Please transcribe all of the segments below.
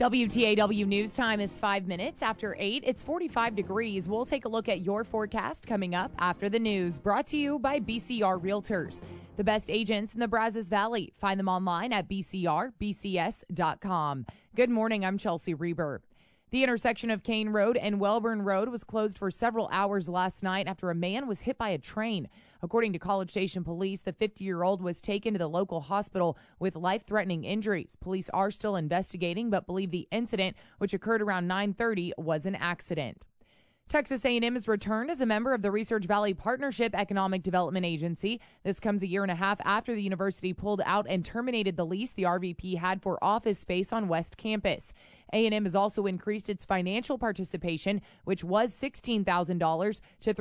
WTAW News Time is 5 minutes after 8. It's 45 degrees. We'll take a look at your forecast coming up after the news. Brought to you by BCR Realtors, the best agents in the Brazos Valley. Find them online at bcrbcs.com. Good morning. I'm Chelsea Reber. The intersection of Kane Road and Welborn Road was closed for several hours last night after a man was hit by a train. According to College Station police, the 50-year-old was taken to the local hospital with life-threatening injuries. Police are still investigating, but believe the incident, which occurred around 9:30, was an accident. Texas A&M is returned as a member of the Research Valley Partnership Economic Development Agency. This comes a year and a half after the university pulled out and terminated the lease the RVP had for office space on West Campus. A&M has also increased its financial participation, which was $16,000 to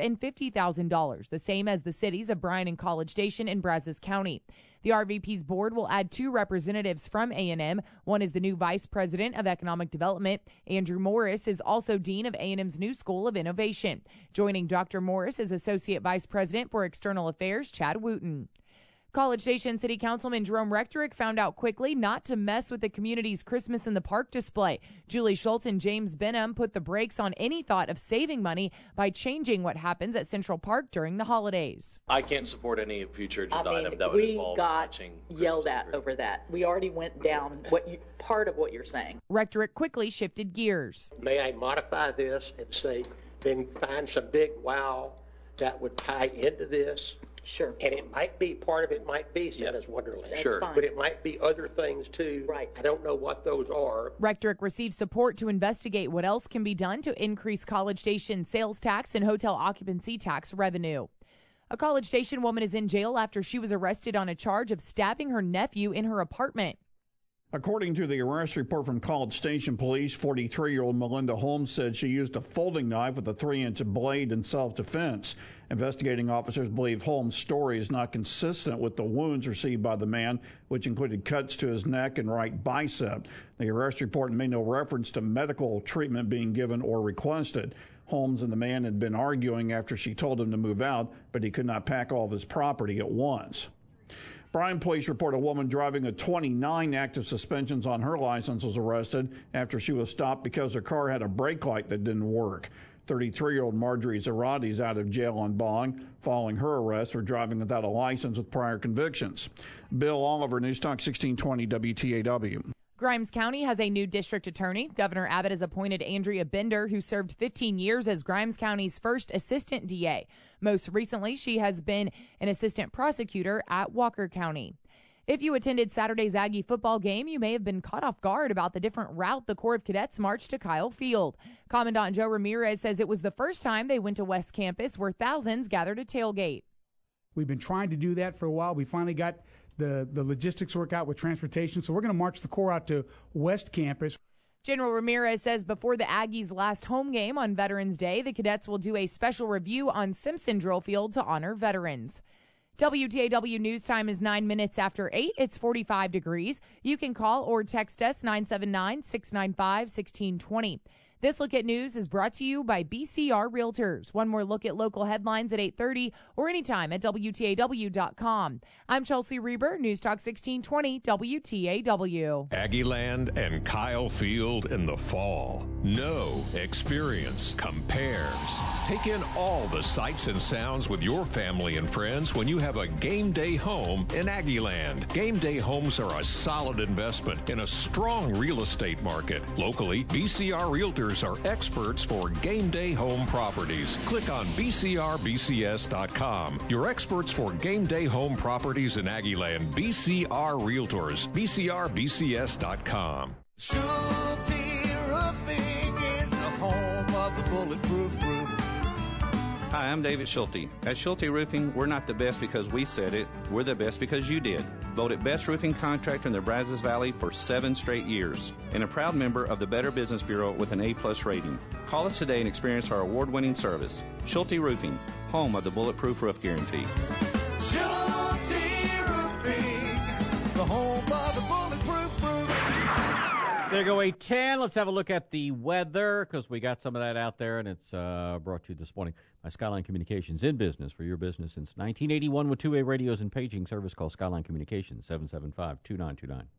$350,000, the same as the cities of Bryan and College Station in Brazos County. The RVP's board will add 2 representatives from A&M. One is the new Vice President of Economic Development. Andrew Morris is also Dean of A&M's new School of Innovation. Joining Dr. Morris is Associate Vice President for External Affairs, Chad Wooten. College Station City Councilman Jerome Rechterick found out quickly not to mess with the community's Christmas in the Park display. Julie Schultz and James Benham put the brakes on any thought of saving money by changing what happens at Central Park during the holidays. I can't support any future agenda item that would involve touching Christmas. We got yelled at over that. We already went down part of what you're saying. Rechterick quickly shifted gears. May I modify this and say, then find some big wow that would tie into this? Sure. And it might be, part of it might be Santa's Wonderland. That's sure. Fine. But it might be other things too. Right. I don't know what those are. Rechterick received support to investigate what else can be done to increase College Station sales tax and hotel occupancy tax revenue. A College Station woman is in jail after she was arrested on a charge of stabbing her nephew in her apartment. According to the arrest report from College Station Police, 43-year-old Melinda Holmes said she used a folding knife with a 3-inch blade in self-defense. Investigating officers believe Holmes' story is not consistent with the wounds received by the man, which included cuts to his neck and right bicep. The arrest report made no reference to medical treatment being given or requested. Holmes and the man had been arguing after she told him to move out, but he could not pack all of his property at once. Bryan police report a woman driving with 29 active suspensions on her license was arrested after she was stopped because her car had a brake light that didn't work. 33-year-old Marjorie Zarate is out of jail on bond following her arrest for driving without a license with prior convictions. Bill Oliver, News Talk 1620 WTAW. Grimes County has a new district attorney. Governor Abbott has appointed Andrea Bender, who served 15 years as Grimes County's first assistant DA. Most recently, she has been an assistant prosecutor at Walker County. If you attended Saturday's Aggie football game, you may have been caught off guard about the different route the Corps of Cadets marched to Kyle Field. Commandant Joe Ramirez says it was the first time they went to West Campus, where thousands gathered to tailgate. We've been trying to do that for a while. We finally got the logistics work out with transportation, so we're going to march the Corps out to West Campus. General Ramirez says before the Aggies' last home game on Veterans Day, the cadets will do a special review on Simpson Drill Field to honor veterans. WTAW News Time is 9 minutes after 8. It's 45 degrees. You can call or text us 979-695-1620. This Look at News is brought to you by BCR Realtors. One more look at local headlines at 8:30 or anytime at WTAW.com. I'm Chelsea Reber, News Talk 1620 WTAW. Aggieland and Kyle Field in the fall. Know, experience, compares. Take in all the sights and sounds with your family and friends when you have a game day home in Aggieland. Game day homes are a solid investment in a strong real estate market. Locally, BCR Realtors are experts for game day home properties. Click on BCRBCS.com. Your experts for game day home properties in Aggieland. BCR Realtors. BCRBCS.com. Schulte Roofing is the home of the bulletproof roof. Hi, I'm David Schulte. At Schulte Roofing, we're not the best because we said it. We're the best because you did. Voted Best Roofing Contractor in the Brazos Valley for 7 straight years. And a proud member of the Better Business Bureau with an A+ rating. Call us today and experience our award-winning service. Schulte Roofing, home of the Bulletproof Roof Guarantee. Schulte Roofing, the home of the bulletproof roof. There go 8:10. Let's have a look at the weather because we got some of that out there, and it's brought to you this morning by Skyline Communications, in business for your business since 1981 with two-way radios and paging service. Call Skyline Communications, 775-2929.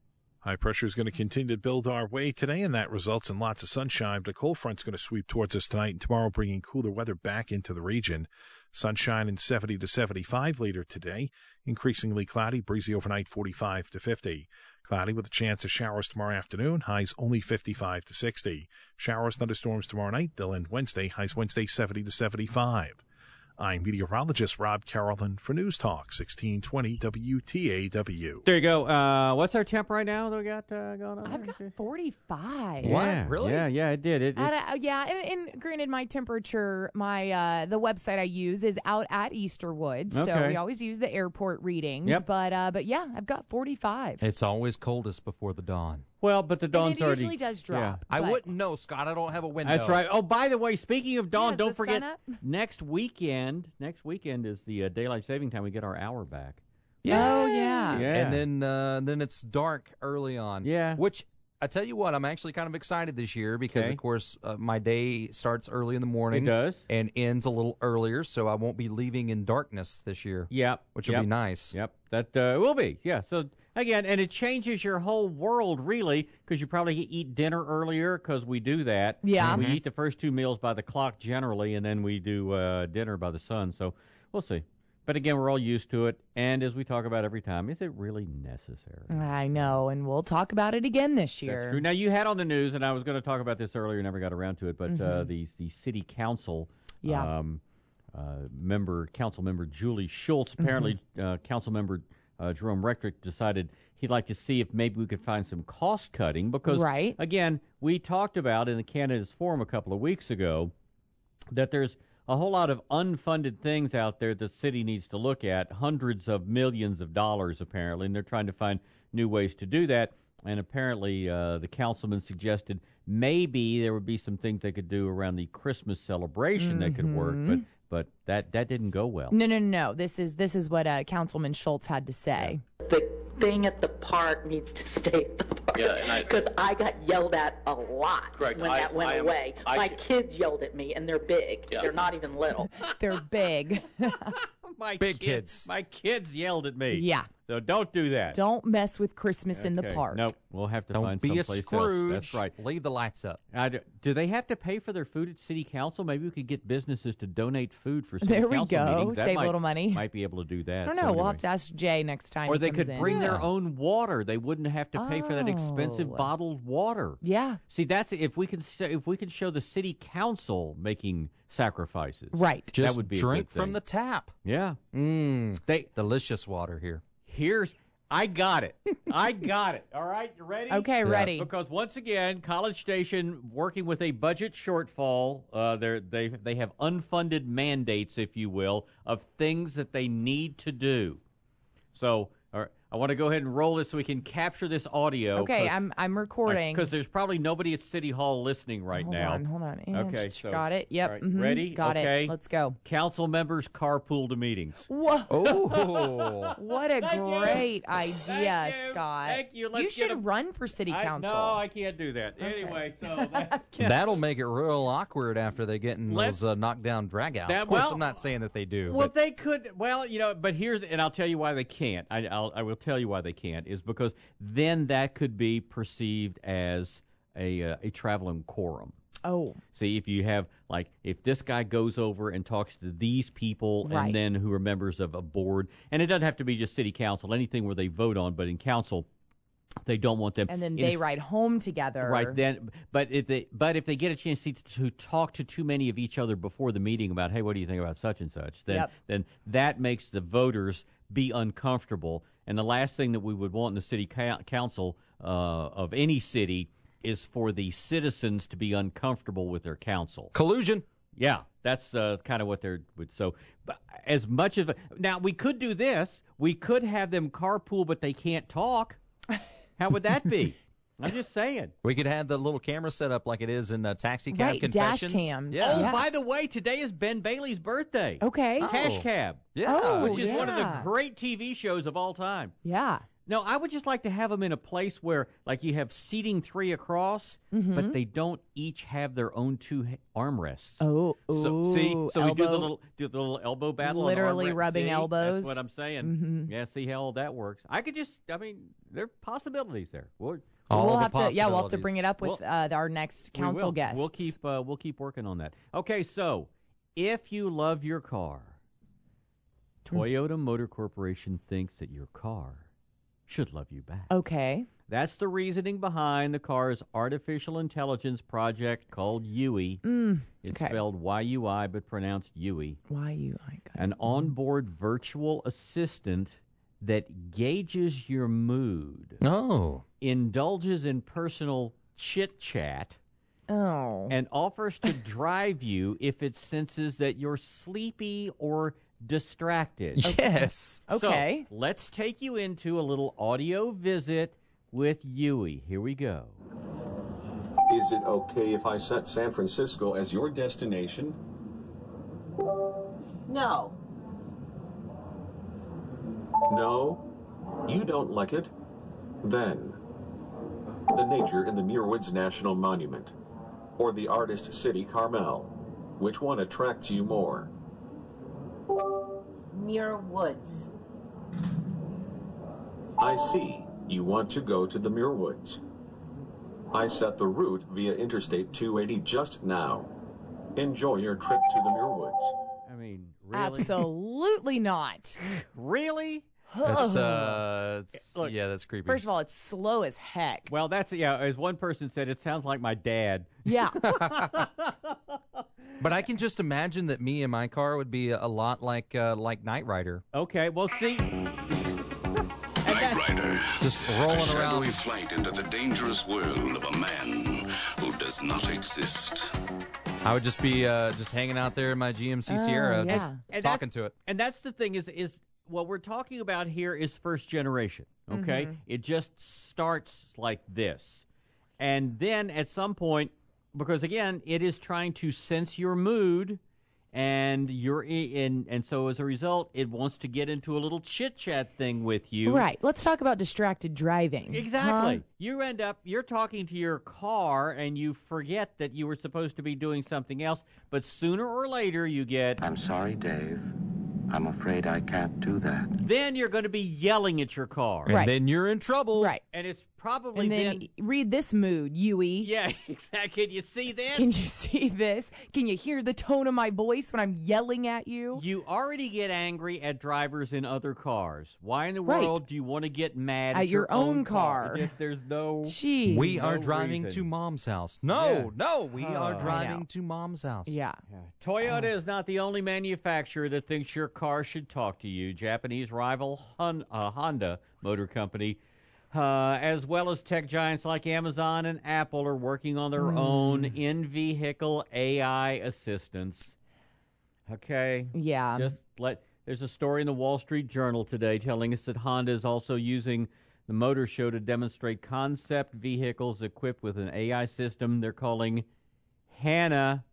High pressure is going to continue to build our way today, and that results in lots of sunshine. But a cold front's going to sweep towards us tonight and tomorrow, bringing cooler weather back into the region. Sunshine and 70 to 75 later today. Increasingly cloudy, breezy overnight, 45 to 50. Cloudy with a chance of showers tomorrow afternoon, highs only 55 to 60. Showers, thunderstorms tomorrow night. They'll end Wednesday, highs Wednesday 70 to 75. I'm meteorologist Rob Carolyn for News Talk 1620 WTAW. There you go. What's our temp right now that we got going on? I've got 45. Yeah, really? Yeah, it did. Yeah, and granted, my temperature, the website I use is out at Easterwood, so we always use the airport readings. Yep. But yeah, I've got 45. It's always coldest before the dawn. Well, but the dawn's and it already... usually does drop. I wouldn't know, Scott. I don't have a window. That's right. Oh, by the way, speaking of dawn, don't forget, sun up? next weekend is the daylight saving time. We get our hour back. Yeah. Oh, yeah. And then it's dark early on. Yeah. Which, I tell you what, I'm actually kind of excited this year because, of course, my day starts early in the morning. It does. And ends a little earlier, so I won't be leaving in darkness this year. Yep. Which will be nice. Yep. That will be. Yeah. So... Again, and it changes your whole world, really, because you probably eat dinner earlier because we do that. Yeah. We eat the first 2 meals by the clock generally, and then we do dinner by the sun. So we'll see. But again, we're all used to it. And as we talk about every time, is it really necessary? I know, and we'll talk about it again this year. That's true. Now, you had on the news, and I was going to talk about this earlier, never got around to it, but the city council council member Julie Schultz, apparently council member Jerome Rectrick decided he'd like to see if maybe we could find some cost cutting because, again, we talked about in the Candidates Forum a couple of weeks ago that there's a whole lot of unfunded things out there the city needs to look at, hundreds of millions of dollars apparently, and they're trying to find new ways to do that. And apparently the councilman suggested maybe there would be some things they could do around the Christmas celebration that could work, but that didn't go well. No. This is what Councilman Schultz had to say. The thing at the park needs to stay at the park. Because I got yelled at a lot when that went away. My kids yelled at me, and they're big. Yeah. They're not even little. They're big. Big kids. My kids yelled at me. Yeah. So don't do that. Don't mess with Christmas in the park. Nope. We'll have to find someplace else. Don't be a Scrooge. That's right. Leave the lights up. Do they have to pay for their food at city council? Maybe we could get businesses to donate food for city council meetings. There we go. Save a little money. Might be able to do that. I don't know. We'll have to ask Jay next time. Or they could bring their own water. They wouldn't have to pay for that expensive bottled water. Yeah. See, that's if we could show the city council making sacrifices. Right. Just that would be drink a good thing. from the tap. Yeah. Delicious water here. I got it. All right, you ready? Okay, ready. Because once again, College Station working with a budget shortfall. They have unfunded mandates, if you will, of things that they need to do. So, all right, I want to go ahead and roll this so we can capture this audio. Okay, I'm recording. Because there's probably nobody at City Hall listening right now. Hold on. Okay, so got it. Yep. All right, ready? Got it. Let's go. Council members carpool to meetings. Whoa! Oh, what a great idea, Scott. Thank you. You should run for city council. No, I can't do that. Okay. Anyway, so that'll make it real awkward after they get in those knockdown dragouts. Of course, I'm not saying that they do. Well, they could. Well, but and I'll tell you why they can't. I will tell you why they can't is because then that could be perceived as a traveling quorum. Oh. See, if you have, if this guy goes over and talks to these people and then who are members of a board, and it doesn't have to be just city council, anything where they vote on, but in council, they don't want them. And then they ride home together. Right then, but if they get a chance to talk to too many of each other before the meeting about, hey, what do you think about such and such? Then that makes the voters be uncomfortable. And the last thing that we would want in the city council of any city is for the citizens to be uncomfortable with their council. Collusion. Yeah, that's kind of what they're with. So, as much of now we could do this, we could have them carpool, but they can't talk. How would that be? I'm just saying. We could have the little camera set up like it is in Taxi Cab Confessions. Dash cams. Yeah. Oh, by the way, today is Ben Bailey's birthday. Okay. Cash Cab. Yeah. Which is one of the great TV shows of all time. Yeah. No, I would just like to have them in a place where, like, you have seating 3 across, but they don't each have their own 2 armrests. So we do the little elbow battle. Literally rubbing elbows. That's what I'm saying. Yeah, see how all that works. There are possibilities there. We'll have to bring it up with our next council guests. We'll keep working on that. Okay, so if you love your car, Toyota Motor Corporation thinks that your car should love you back. Okay. That's the reasoning behind the car's artificial intelligence project called Yui. It's spelled Y-U-I but pronounced Yui. Y-U-I. An onboard virtual assistant that gauges your mood. Indulges in personal chit-chat. And offers to drive you if it senses that you're sleepy or distracted. Yes. Okay. So, let's take you into a little audio visit with Yui. Here we go. Is it okay if I set San Francisco as your destination? No. No? You don't like it? Then, the nature in the Muir Woods National Monument, or the artist city Carmel, which one attracts you more? Muir Woods. I see. You want to go to the Muir Woods. I set the route via Interstate 280 just now. Enjoy your trip to the Muir Woods. I mean, really? Absolutely not. Really? That's creepy. First of all, it's slow as heck. Well, as one person said, it sounds like my dad. Yeah. But I can just imagine that me and my car would be a lot like Knight Rider. Okay, well, see. Knight Rider. Just rolling a shadowy around. Flight into the dangerous world of a man who does not exist. I would just be just hanging out there in my GMC Sierra, just talking to it. And that's the thing is what we're talking about here is first generation, okay? It just starts like this. And then at some point, because again, it is trying to sense your mood, and so as a result, it wants to get into a little chit-chat thing with you. Right. Let's talk about distracted driving. Exactly. You're talking to your car, and you forget that you were supposed to be doing something else, but sooner or later you get, "I'm sorry, Dave. I'm afraid I can't do that." Then you're going to be yelling at your car. And then you're in trouble. Right. And it's probably and then read this mood, Yui. Yeah, exactly. Can you see this? Can you see this? Can you hear the tone of my voice when I'm yelling at you? You already get angry at drivers in other cars. Why in the world do you want to get mad at your own car? If there's no... Jeez. We are driving to Mom's house. We are driving to Mom's house. Yeah. Toyota is not the only manufacturer that thinks your car should talk to you. Japanese rival Honda Motor Company, as well as tech giants like Amazon and Apple, are working on their own in-vehicle AI assistants. Okay? Yeah. There's a story in the Wall Street Journal today telling us that Honda is also using the Motor Show to demonstrate concept vehicles equipped with an AI system they're calling Hannah.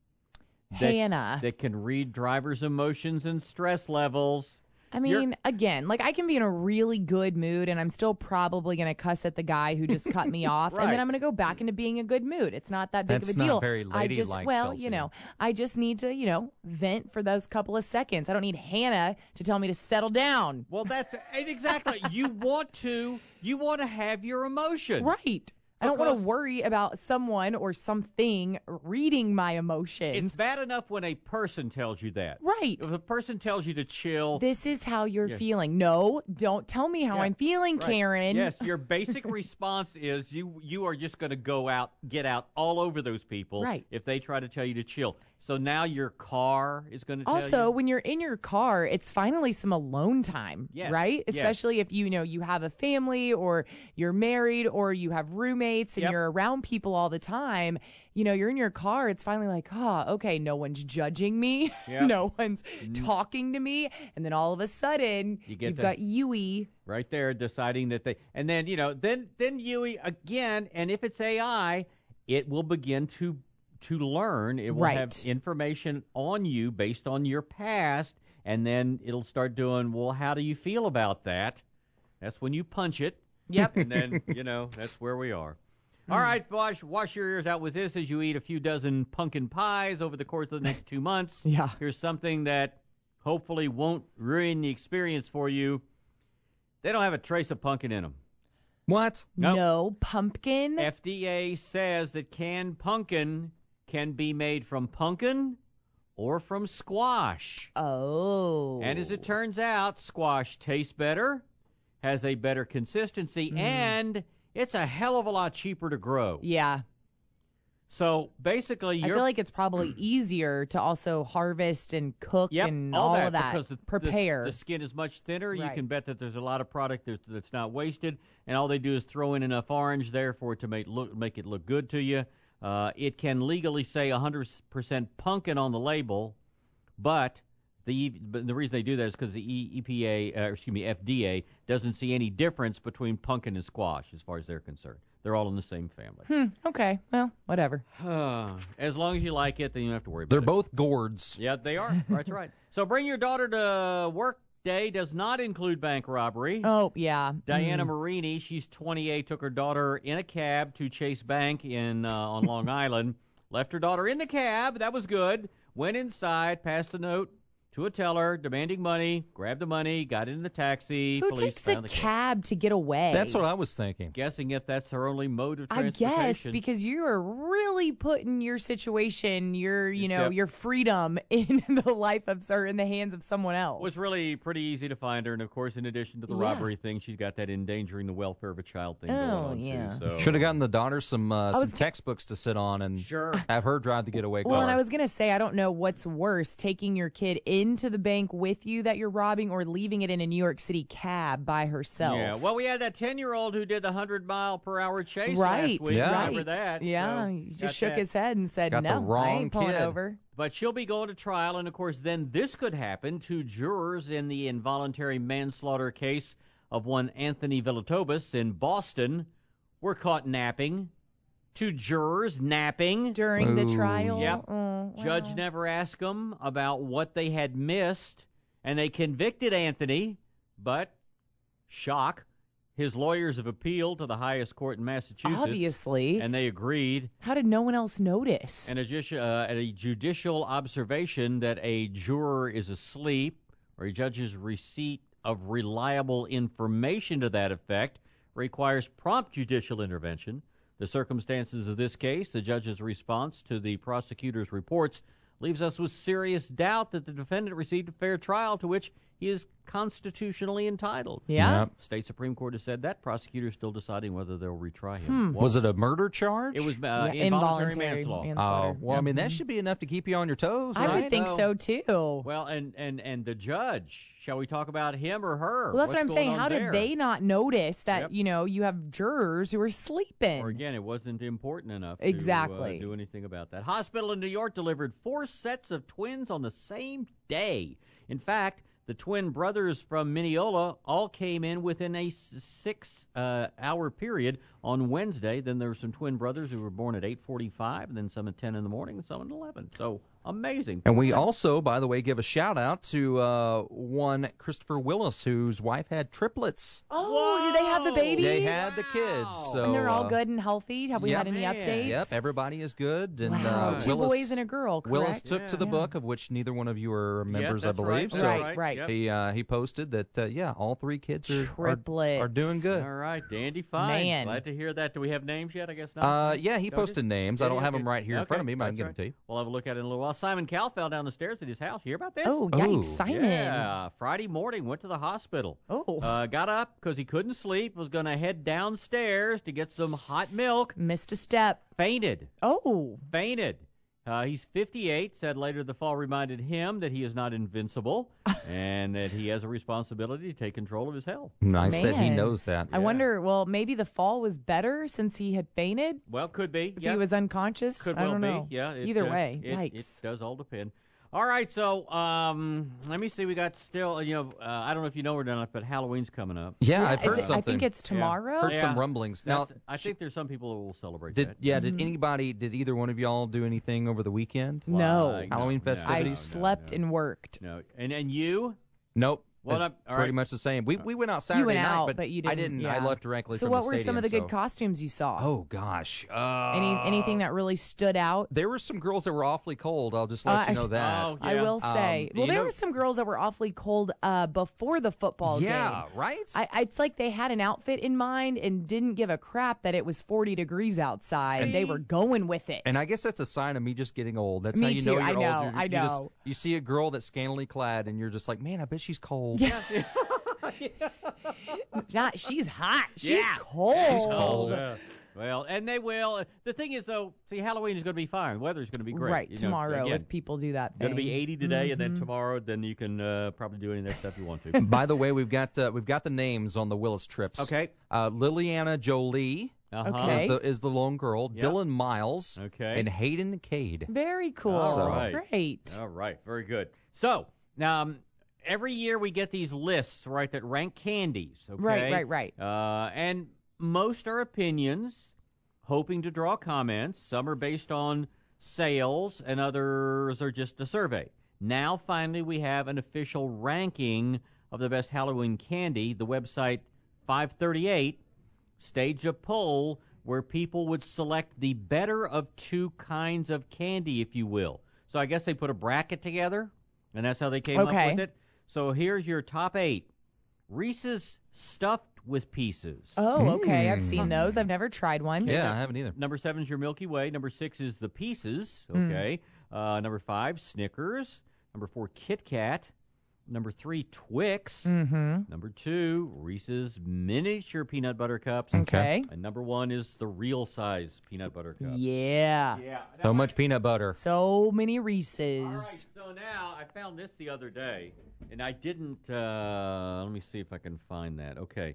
That can read drivers' emotions and stress levels. I mean, again, I can be in a really good mood, and I'm still probably going to cuss at the guy who just cut me off, and then I'm going to go back into being a good mood. It's not that big of a deal. That's not very ladylike, Chelsea. I just need to, vent for those couple of seconds. I don't need Hannah to tell me to settle down. Well, that's exactly. You want to have your emotion. Right. I don't want to worry about someone or something reading my emotions. It's bad enough when a person tells you that. Right. If a person tells you to chill. This is how you're feeling. No, don't tell me how I'm feeling, Karen. Yes, your basic response is you are just going to get out all over those people if they try to tell you to chill. So now your car is going to tell you. Also, when you're in your car, it's finally some alone time, right? Especially if you have a family or you're married or you have roommates and you're around people all the time. You're in your car. It's finally like, okay, no one's judging me. No one's talking to me. And then all of a sudden, you've got Yui. Right there deciding that and then, then Yui again. And if it's AI, it will begin to learn. It will have information on you based on your past, and then it'll start doing, well, how do you feel about that? That's when you punch it. Yep. And then, that's where we are. All right, wash your ears out with this as you eat a few dozen pumpkin pies over the course of the next 2 months. Yeah. Here's something that hopefully won't ruin the experience for you. They don't have a trace of pumpkin in them. What? Nope. No pumpkin? FDA says that canned pumpkin can be made from pumpkin or from squash. Oh. And as it turns out, squash tastes better, has a better consistency, and it's a hell of a lot cheaper to grow. Yeah. So basically, I feel like it's probably easier to also harvest and cook and all of that. Because prepare. The skin is much thinner. Right. You can bet that there's a lot of product that's not wasted, and all they do is throw in enough orange there for it to make it look good to you. It can legally say 100% pumpkin on the label, but the reason they do that is because the FDA doesn't see any difference between pumpkin and squash as far as they're concerned. They're all in the same family. Okay. Well, whatever. As long as you like it, then you don't have to worry about it. They're both gourds. Yeah, they are. That's right. So bring your daughter to work day does not include bank robbery. Oh, yeah. Diana Marini, she's 28, took her daughter in a cab to Chase Bank on Long Island. Left her daughter in the cab. That was good. Went inside, passed the note to a teller, demanding money, grabbed the money, got in the taxi. Who takes a cab to get away? That's what I was thinking. Guessing if that's her only mode of transportation. I guess, because you are really putting your situation, your freedom in the life of, or in the hands of someone else. It was really pretty easy to find her, and of course, in addition to the robbery thing, she's got that endangering the welfare of a child thing going on too. So. Should have gotten the daughter some textbooks to sit on and have her drive the getaway car. Well, and I was going to say, I don't know what's worse, taking your kid into the bank with you that you're robbing or leaving it in a New York City cab by herself. Yeah, well, we had that 10-year-old who did the 100-mile-per-hour chase last week. Yeah. Remember that? Yeah, so he just shook his head and said, no, I ain't pulling over. But she'll be going to trial, and of course, then this could happen. 2 jurors in the involuntary manslaughter case of one Anthony Villatobos in Boston were caught napping. 2 jurors napping during the trial. Yep. Judge never asked them about what they had missed, and they convicted Anthony, but shock, his lawyers have appealed to the highest court in Massachusetts. Obviously. And they agreed. How did no one else notice? And a judicial observation that a juror is asleep, or a judge's receipt of reliable information to that effect, requires prompt judicial intervention. The circumstances of this case, the judge's response to the prosecutor's reports, leaves us with serious doubt that the defendant received a fair trial to which he is constitutionally entitled. Yeah. State Supreme Court has said that. Prosecutors still deciding whether they'll retry him. Was it a murder charge? It was involuntary manslaughter. Oh, well, I mean, that should be enough to keep you on your toes, right? I would think so, too. Well, and the judge, shall we talk about him or her? Well, that's what I'm saying. How did they not notice that, you have jurors who are sleeping? Or again, it wasn't important enough to do anything about that. Hospital in New York delivered 4 sets of twins on the same day. In fact, the twin brothers from Mineola all came in within a 6-hour period on Wednesday. Then there were some twin brothers who were born at 8:45, and then some at 10 in the morning, and some at 11. So amazing. And we also, by the way, give a shout out to one Christopher Willis, whose wife had triplets. Oh, do they have the babies? They had the kids. So, and they're all good and healthy? Have we had any updates? Yep, everybody is good. And, wow, 2 boys and a girl, correct? Willis took to the book, of which neither one of you are members, I believe. Right. Right. Yep. He posted that, all 3 kids are doing good. All right, dandy fine. Man. Glad to hear that. Do we have names yet? I guess not. Yeah, he posted names. I don't have them right here in front of me, but I can give them to you. We'll have a look at it in a little while. Simon Cowell fell down the stairs at his house. You hear about this? Oh, yikes, Simon. Yeah, Friday morning, went to the hospital. Oh. Got up because he couldn't sleep, was going to head downstairs to get some hot milk. Missed a step. Fainted. Oh. Fainted. He's 58, said later the fall reminded him that he is not invincible and that he has a responsibility to take control of his health. Nice that he knows that. I wonder, maybe the fall was better since he had fainted? Well, could be. If he was unconscious? Could I don't well know. be. Yeah. Either way, yikes. It does all depend. All right, so let me see. We got still, I don't know if you know or not, but Halloween's coming up. Yeah, I've heard something. I think it's tomorrow. Heard some rumblings. Now, I think there's some people who will celebrate that. Yeah, did either one of y'all do anything over the weekend? No. Halloween festivities? I slept and worked. No. And you? Nope. Well, pretty much the same. We went out Saturday night, but you didn't. I didn't. Yeah. I left directly so from the what were stadium, some of the good costumes you saw? Oh, gosh. Anything that really stood out? There were some girls that were awfully cold. I'll just let you know that. Oh, yeah. I will say. There were some girls that were awfully cold before the football game. Yeah, right? It's like they had an outfit in mind and didn't give a crap that it was 40 degrees outside. And they were going with it. And I guess that's a sign of me just getting old. That's how you too. know you're old. I know. You see a girl that's scantily clad, and you're just like, man, I bet she's cold. Yeah. She's hot. She's cold. She's cold. Yeah. Well, and they will. The thing is, though, Halloween is going to be fine. Weather's going to be great. Right, tomorrow, if people do that thing. It's going to be 80 today, and then tomorrow, then you can probably do any of that stuff you want to. By the way, we've got the names on the Willis trips. Okay. Liliana Jolie is the lone girl. Yep. Dylan Miles. Okay. And Hayden Cade. Very cool. All right. Great. All right. Very good. So, now, every year we get these lists, right, that rank candies. Okay? Right. And most are opinions, hoping to draw comments. Some are based on sales, and others are just a survey. Now, finally, we have an official ranking of the best Halloween candy. The website 538 staged a poll where people would select the better of two kinds of candy, if you will. So I guess they put a bracket together, and that's how they came up with it. So here's your top 8. Reese's Stuffed with Pieces. Oh, okay. I've seen those. I've never tried one. Yeah, I haven't either. Number 7 is your Milky Way. Number 6 is the Pieces. Okay. Number 5, Snickers. Number 4, Kit Kat. Number 3, Twix. Number 2, Reese's Miniature Peanut Butter Cups. Okay. And number 1 is the real size peanut butter cup. Yeah. So much peanut butter. So many Reese's. All right, so now I found this the other day, and I didn't, let me see if I can find that. Okay.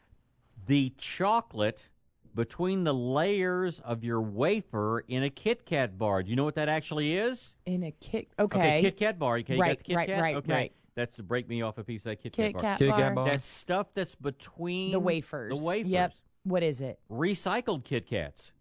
The chocolate between the layers of your wafer in a Kit Kat bar. Do you know what that actually is? In a Okay, Kit Kat bar. Okay, you got the Kit Kat? Okay. Right. That's to break me off a piece of that Kit Kat bar. Kit Kat bar. That stuff that's between the wafers. The wafers. Yep. What is it? Recycled Kit Kats.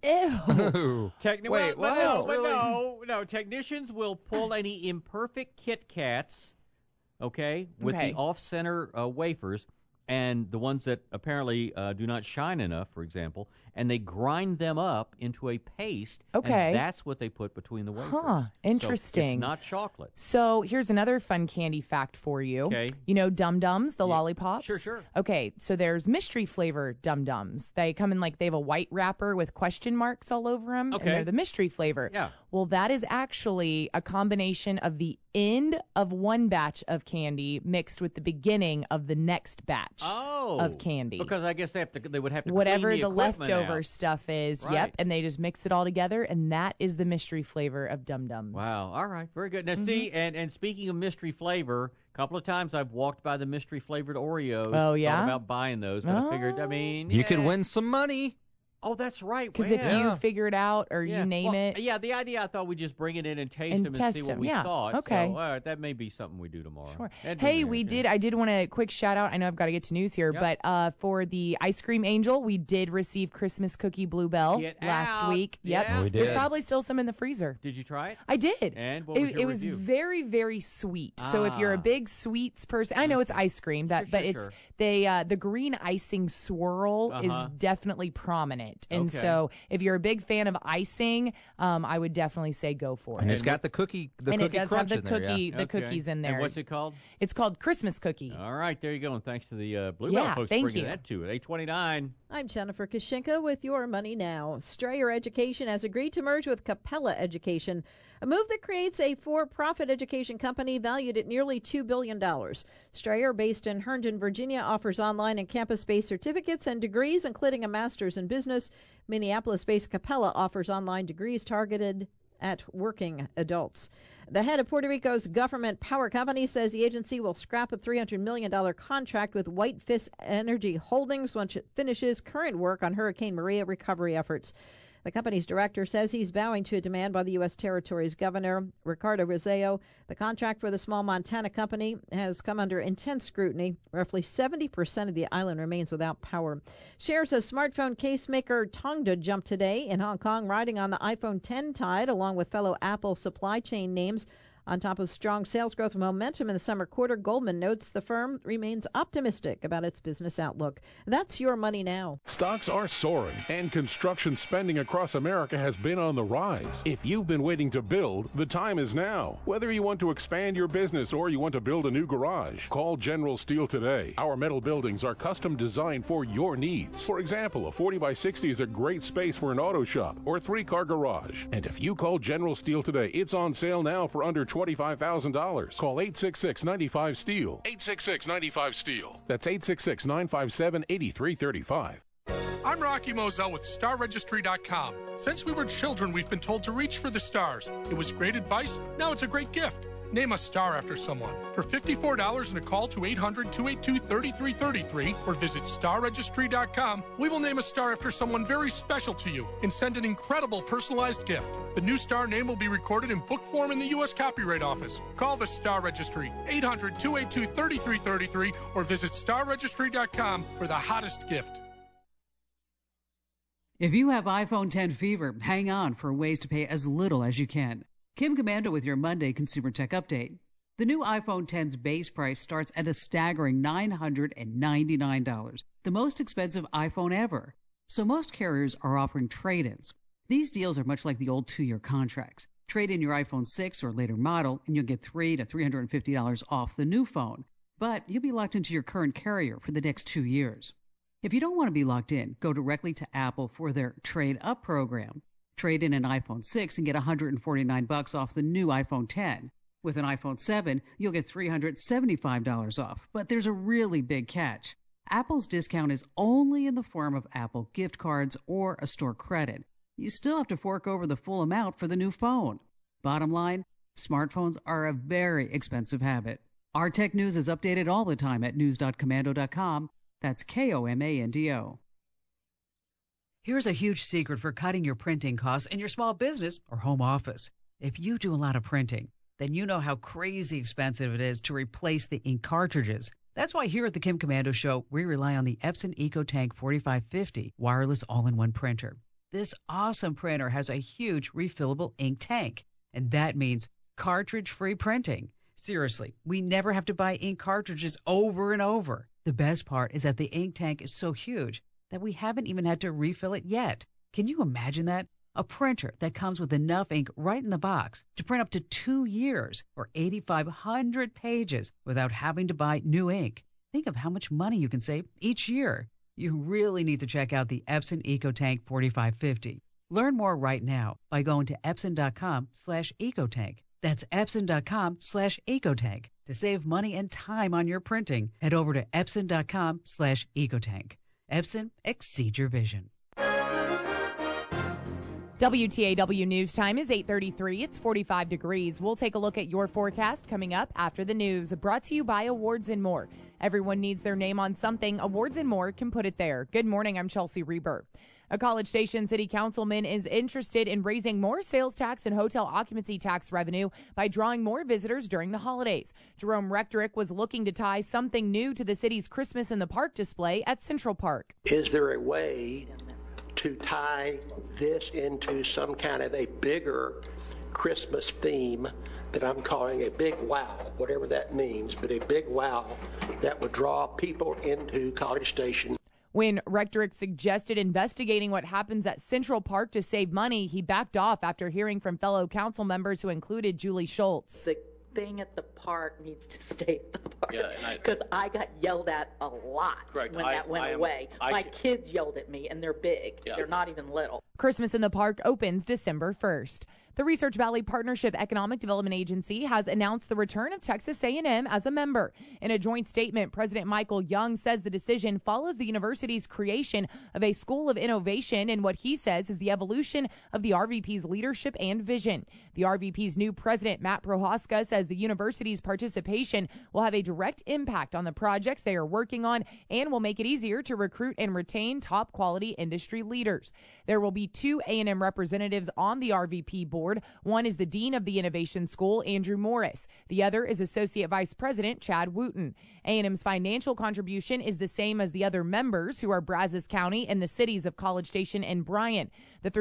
Ew. Wait, what? No. Technicians will pull any imperfect Kit Kats, okay, with the off-center wafers, and the ones that apparently do not shine enough, for example, and they grind them up into a paste. Okay. And that's what they put between the wafers. Huh. Interesting. So it's not chocolate. So here's another fun candy fact for you. Okay. You know Dum Dums, the lollipops? Sure. Okay, so there's mystery flavor Dum Dums. They come in they have a white wrapper with question marks all over them. Okay. And they're the mystery flavor. Yeah. Well, that is actually a combination of the end of one batch of candy mixed with the beginning of the next batch of candy. Because I guess they would have to whatever clean the leftover stuff is. Right. Yep, and they just mix it all together, and that is the mystery flavor of Dum Dums. Wow. All right. Very good. Now, see, and speaking of mystery flavor, a couple of times I've walked by the mystery flavored Oreos. Oh, yeah? Thought about buying those, but I figured, You could win some money. Oh, that's right. Because if you figure it out or you name it. Yeah, the idea, I thought we'd just bring it in and taste them and see what we thought. Okay. So, all right, that may be something we do tomorrow. Sure. Hey, I did want a quick shout out. I know I've got to get to news here, but for the Ice Cream Angel, we did receive Christmas Cookie Bluebell last week. Yep. Yeah, we did. There's probably still some in the freezer. Did you try it? I did. And what was your It was review? very, very sweet. So if you're a big sweets person, I know it's ice cream, but it's the green icing swirl is definitely prominent. And so if you're a big fan of icing, I would definitely say go for it. And it's got the cookie and it does crunch have the in there, the cookies in there. And what's it called? It's called Christmas Cookie. All right, there you go. And thanks to the Bluebell folks for bringing that to it. 829. I'm Jennifer Kashinka with Your Money Now. Strayer Education has agreed to merge with Capella Education, a move that creates a for-profit education company valued at nearly $2 billion. Strayer, based in Herndon, Virginia, offers online and campus-based certificates and degrees, including a master's in business. Minneapolis-based Capella offers online degrees targeted at working adults. The head of Puerto Rico's government power company says the agency will scrap a $300 million contract with Whitefish Energy Holdings once it finishes current work on Hurricane Maria recovery efforts. The company's director says he's bowing to a demand by the U.S. Territory's governor, Ricardo Rossello. The contract for the small Montana company has come under intense scrutiny. Roughly 70% of the island remains without power. Shares of smartphone case maker Tongda jumped today in Hong Kong, riding on the iPhone X tide, along with fellow Apple supply chain names. On top of strong sales growth momentum in the summer quarter, Goldman notes the firm remains optimistic about its business outlook. That's Your Money Now. Stocks are soaring, and construction spending across America has been on the rise. If you've been waiting to build, the time is now. Whether you want to expand your business or you want to build a new garage, call General Steel today. Our metal buildings are custom designed for your needs. For example, a 40 by 60 is a great space for an auto shop or 3-car garage. And if you call General Steel today, it's on sale now for under $25,000. Call 866-95-STEEL. 866-95-STEEL. That's 866-957-8335. I'm Rocky Moselle with StarRegistry.com. Since we were children, we've been told to reach for the stars. It was great advice. Now it's a great gift. Name a star after someone. For $54 and a call to 800-282-3333 or visit StarRegistry.com, we will name a star after someone very special to you and send an incredible personalized gift. The new star name will be recorded in book form in the U.S. Copyright Office. Call the Star Registry, 800-282-3333 or visit StarRegistry.com for the hottest gift. If you have iPhone 10 fever, hang on for ways to pay as little as you can. Kim Komando with your Monday Consumer Tech Update. The new iPhone 10's base price starts at a staggering $999, the most expensive iPhone ever. So most carriers are offering trade-ins. These deals are much like the old 2-year contracts. Trade in your iPhone 6 or later model, and you'll get $300 to $350 off the new phone. But you'll be locked into your current carrier for the next 2 years. If you don't want to be locked in, go directly to Apple for their trade-up program. Trade in an iPhone 6 and get $149 off the new iPhone 10. With an iPhone 7, you'll get $375 off. But there's a really big catch. Apple's discount is only in the form of Apple gift cards or a store credit. You still have to fork over the full amount for the new phone. Bottom line, smartphones are a very expensive habit. Our tech news is updated all the time at news.komando.com. That's KOMANDO. Here's a huge secret for cutting your printing costs in your small business or home office. If you do a lot of printing, then you know how crazy expensive it is to replace the ink cartridges. That's why here at the Kim Komando Show, we rely on the Epson EcoTank 4550 wireless all-in-one printer. This awesome printer has a huge refillable ink tank, and that means cartridge-free printing. Seriously, we never have to buy ink cartridges over and over. The best part is that the ink tank is so huge that we haven't even had to refill it yet. Can you imagine that? A printer that comes with enough ink right in the box to print up to 2 years or 8,500 pages without having to buy new ink. Think of how much money you can save each year. You really need to check out the Epson EcoTank 4550. Learn more right now by going to Epson.com/EcoTank. That's Epson.com/EcoTank. To save money and time on your printing, head over to Epson.com/EcoTank. Epson, exceed your vision. WTAW News Time is 8:33. It's 45 degrees. We'll take a look at your forecast coming up after the news. Brought to you by Awards and More. Everyone needs their name on something. Awards and More can put it there. Good morning. I'm Chelsea Reber. A College Station city councilman is interested in raising more sales tax and hotel occupancy tax revenue by drawing more visitors during the holidays. Jerome Rectorick was looking to tie something new to the city's Christmas in the Park display at Central Park. Is there a way to tie this into some kind of a bigger Christmas theme that I'm calling a big wow, whatever that means, but a big wow that would draw people into College Station? When Rectorick suggested investigating what happens at Central Park to save money, he backed off after hearing from fellow council members who included Julie Schultz. The thing at the park needs to stay at the park because I got yelled at a lot when that went away. My kids yelled at me, and they're big. Yeah. They're not even little. Christmas in the Park opens December 1st. The Research Valley Partnership Economic Development Agency has announced the return of Texas A&M as a member. In a joint statement, President Michael Young says the decision follows the university's creation of a school of innovation and what he says is the evolution of the RVP's leadership and vision. The RVP's new president, Matt Prohaska, says the university's participation will have a direct impact on the projects they are working on and will make it easier to recruit and retain top quality industry leaders. There will be 2 A&M representatives on the RVP board. board. One is the dean of the Innovation School, Andrew Morris. The other is Associate Vice President Chad Wooten. A&M's financial contribution is the same as the other members, who are Brazos County and the cities of College Station and Bryan. The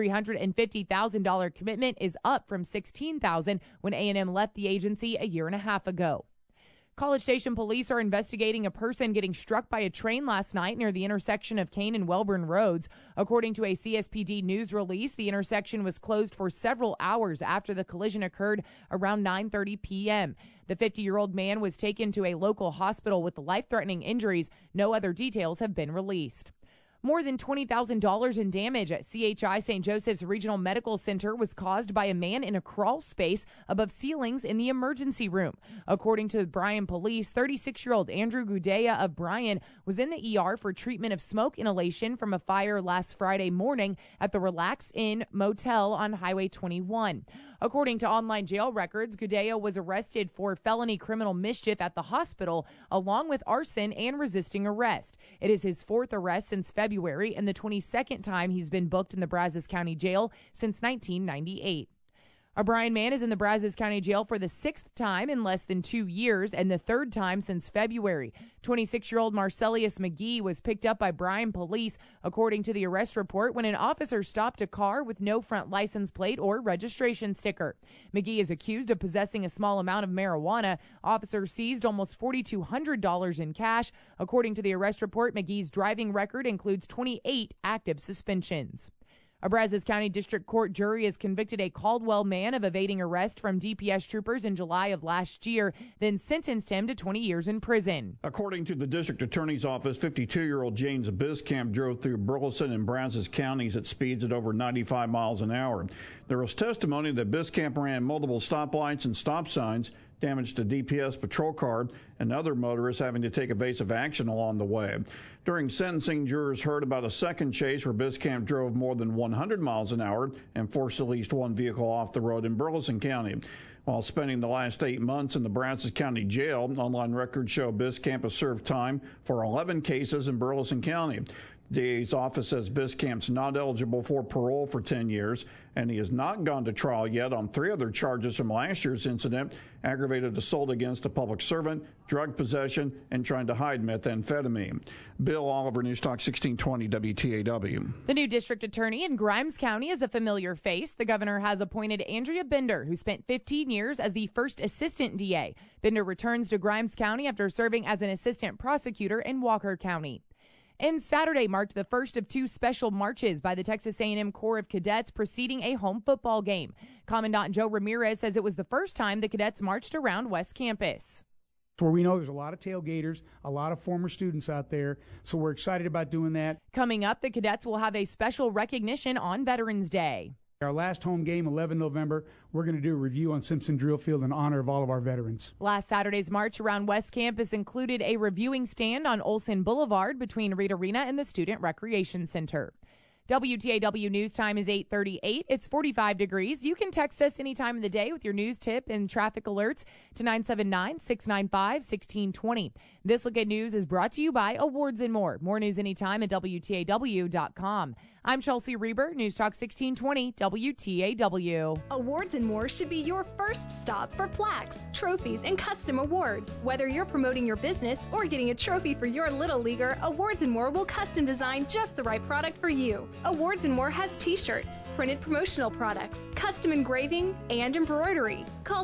$350,000 commitment is up from $16,000 when A&M left the agency a year and a half ago. College Station police are investigating a person getting struck by a train last night near the intersection of Kane and Welborn Roads. According to a CSPD news release, the intersection was closed for several hours after the collision occurred around 9:30 p.m. The 50-year-old man was taken to a local hospital with life-threatening injuries. No other details have been released. More than $20,000 in damage at CHI St. Joseph's Regional Medical Center was caused by a man in a crawl space above ceilings in the emergency room. According to Bryan police, 36-year-old Andrew Gudea of Bryan was in the ER for treatment of smoke inhalation from a fire last Friday morning at the Relax Inn Motel on Highway 21. According to online jail records, Gudea was arrested for felony criminal mischief at the hospital, along with arson and resisting arrest. It is his fourth arrest since February and the 22nd time he's been booked in the Brazos County Jail since 1998. A Bryan man is in the Brazos County Jail for the sixth time in less than 2 years and the third time since February. 26-year-old Marcelius McGee was picked up by Bryan police, according to the arrest report, when an officer stopped a car with no front license plate or registration sticker. McGee is accused of possessing a small amount of marijuana. Officers seized almost $4,200 in cash. According to the arrest report, McGee's driving record includes 28 active suspensions. A Brazos County District Court jury has convicted a Caldwell man of evading arrest from DPS troopers in July of last year, then sentenced him to 20 years in prison. According to the district attorney's office, 52-year-old James Biscamp drove through Burleson and Brazos counties at speeds at over 95 miles an hour. There was testimony that Biscamp ran multiple stoplights and stop signs, damaged a DPS patrol car, and other motorists having to take evasive action along the way. During sentencing, jurors heard about a second chase where Biscamp drove more than 100 miles an hour and forced at least one vehicle off the road in Burleson County. While spending the last 8 months in the Brazos County Jail, online records show Biscamp has served time for 11 cases in Burleson County. The DA's office says Biscamp's not eligible for parole for 10 years, and he has not gone to trial yet on 3 other charges from last year's incident: aggravated assault against a public servant, drug possession, and trying to hide methamphetamine. Bill Oliver, News Talk 1620 WTAW. The new district attorney in Grimes County is a familiar face. The governor has appointed Andrea Bender, who spent 15 years as the first assistant DA. Bender returns to Grimes County after serving as an assistant prosecutor in Walker County. And Saturday marked the first of 2 special marches by the Texas A&M Corps of Cadets preceding a home football game. Commandant Joe Ramirez says it was the first time the cadets marched around West Campus. Where we know there's a lot of tailgaters, a lot of former students out there, so we're excited about doing that. Coming up, the cadets will have a special recognition on Veterans Day. Our last home game, 11 November, we're going to do a review on Simpson Drill Field in honor of all of our veterans. Last Saturday's march around West Campus included a reviewing stand on Olson Boulevard between Reed Arena and the Student Recreation Center. WTAW News Time is 8:38. It's 45 degrees. You can text us any time of the day with your news tip and traffic alerts to 979-695-1620. This Look at News is brought to you by Awards and More. More news anytime at WTAW.com. I'm Chelsea Reber, News Talk 1620 WTAW. Awards and More should be your first stop for plaques, trophies, and custom awards. Whether you're promoting your business or getting a trophy for your little leaguer, Awards and More will custom design just the right product for you. Awards and More has t-shirts, printed promotional products, custom engraving, and embroidery. Call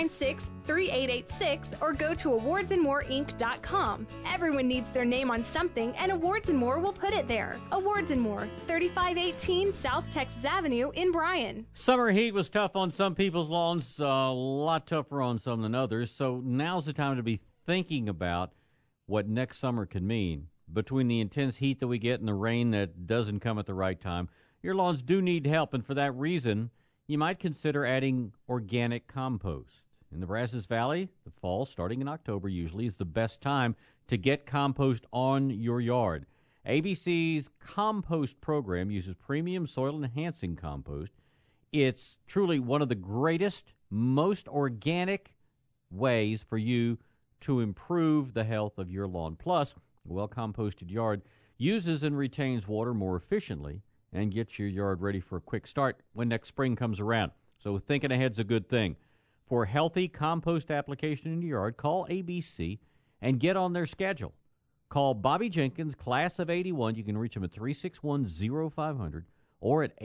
696-3886 or go to awardsandmoreinc.com. Everyone needs their name on something, and Awards and More will put it there. Awards and More, 3518 South Texas Avenue in Bryan. Summer heat was tough on some people's lawns, a lot tougher on some than others, so now's the time to be thinking about what next summer could mean. Between the intense heat that we get and the rain that doesn't come at the right time, your lawns do need help, and for that reason, you might consider adding organic compost. In the Brazos Valley, the fall, starting in October, usually is the best time to get compost on your yard. ABC's compost program uses premium soil-enhancing compost. It's truly one of the greatest, most organic ways for you to improve the health of your lawn. Plus, a well-composted yard uses and retains water more efficiently and gets your yard ready for a quick start when next spring comes around. So thinking ahead's a good thing. For healthy compost application in your yard, call ABC and get on their schedule. Call Bobby Jenkins, class of 81. You can reach him at 361-0500 or at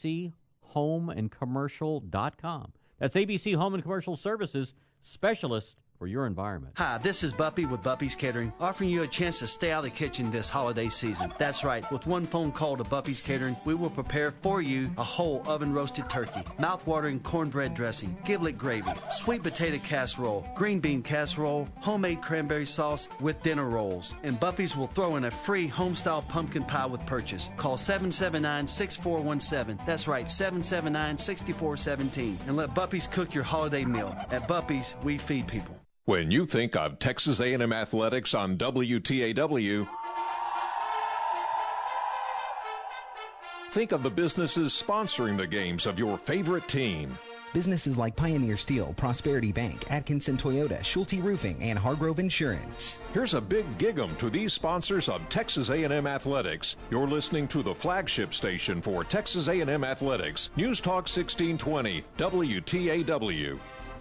abchomeandcommercial.com. That's ABC Home and Commercial Services, specialist for your environment. Hi, this is Buppy with Buppy's Catering, offering you a chance to stay out of the kitchen this holiday season. That's right, with one phone call to Buppy's Catering, we will prepare for you a whole oven-roasted turkey, mouth-watering cornbread dressing, giblet gravy, sweet potato casserole, green bean casserole, homemade cranberry sauce with dinner rolls. And Buppy's will throw in a free home-style pumpkin pie with purchase. Call 779-6417. That's right, 779-6417. And let Buppy's cook your holiday meal. At Buppy's, we feed people. When you think of Texas A&M Athletics on WTAW, think of the businesses sponsoring the games of your favorite team. Businesses like Pioneer Steel, Prosperity Bank, Atkinson Toyota, Schulte Roofing, and Hargrove Insurance. Here's a big gig-em to these sponsors of Texas A&M Athletics. You're listening to the flagship station for Texas A&M Athletics, News Talk 1620, WTAW.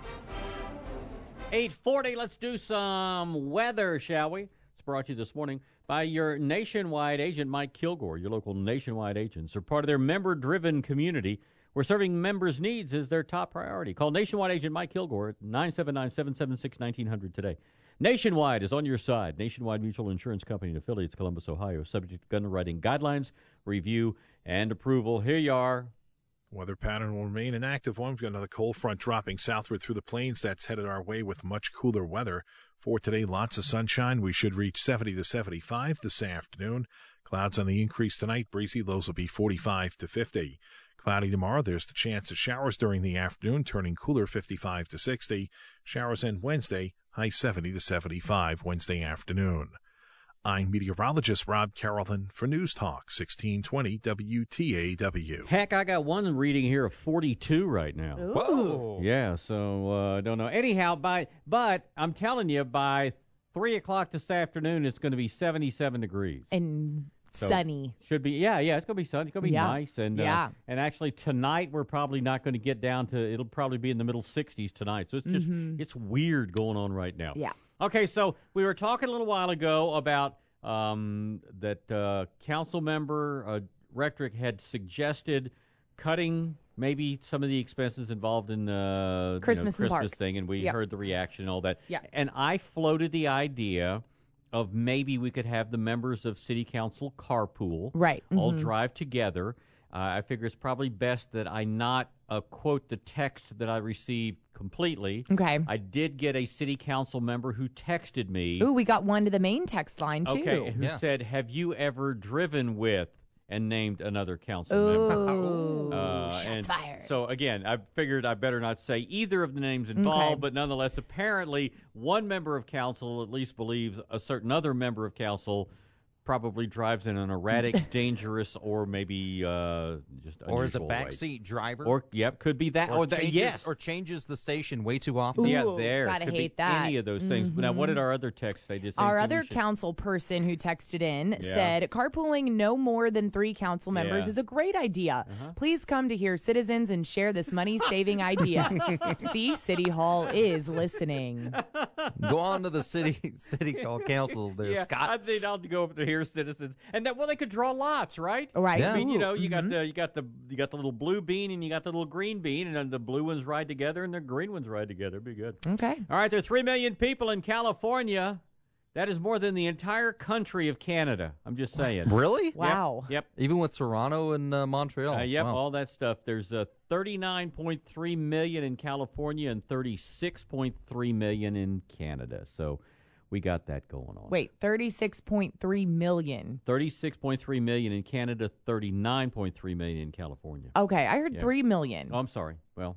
8:40, let's do some weather, shall we? It's brought to you this morning by your Nationwide agent, Mike Kilgore. Your local Nationwide agents are part of their member-driven community where serving members' needs is their top priority. Call Nationwide agent Mike Kilgore at 979-776-1900 today. Nationwide is on your side. Nationwide Mutual Insurance Company and affiliates, Columbus, Ohio, subject to gun writing guidelines, review, and approval. Here you are. Weather pattern will remain an active one. We've got another cold front dropping southward through the plains. That's headed our way with much cooler weather. For today, lots of sunshine. We should reach 70 to 75 this afternoon. Clouds on the increase tonight. Breezy lows will be 45 to 50. Cloudy tomorrow. There's the chance of showers during the afternoon, turning cooler 55 to 60. Showers end Wednesday, high 70 to 75 Wednesday afternoon. I'm meteorologist Rob Carrollton for News Talk 1620 WTAW. Heck, I got one reading here of 42 right now. Ooh. Whoa! Yeah, so I don't know. Anyhow, but I'm telling you, by 3 o'clock this afternoon, it's going to be 77 degrees. And sunny. Should be, yeah, it's going to be sunny. It's going to be nice. And and actually tonight we're probably not going to get down to, it'll probably be in the middle 60s tonight. So it's just, it's weird going on right now. Yeah. Okay, so we were talking a little while ago about that council member Rectrick had suggested cutting maybe some of the expenses involved in the Christmas thing, and we heard the reaction and all that. Yeah. And I floated the idea of maybe we could have the members of city council carpool. Right. All drive together. I figure it's probably best that I not quote the text that I received completely. Okay. I did get a city council member who texted me. Ooh, we got one to the main text line, too. Okay, who said, have you ever driven with and named another council member? Shots fired. So, again, I figured I better not say either of the names involved, but nonetheless, apparently, one member of council at least believes a certain other member of council probably drives in an erratic, dangerous, or maybe just unusual or is a way. backseat driver. Or could be that. Or changes the station way too often. Ooh, gotta could hate be that. any of those things. But now, what did our other text say? Our other council person who texted in said, carpooling no more than 3 council members is a great idea. Please come to hear citizens and share this money-saving idea. See, City Hall is listening. Go on to the city council there, Scott. I think I'll go over to hear citizens, and that they could draw lots, right? Right. I mean, you got the little blue bean and you got the little green bean, and then the blue ones ride together and the green ones ride together. It'd be good. Okay. All right. There are 3 million people in California. That is more than the entire country of Canada. I'm just saying. Really? Wow. Yep. Even with Toronto and Montreal. Yep. Wow. All that stuff. There's 39.3 million in California and 36.3 million in Canada. So we got that going on. Wait, 36.3 million. 36.3 million in Canada, 39.3 million in California. Okay, I heard 3 million. Oh, I'm sorry. Well,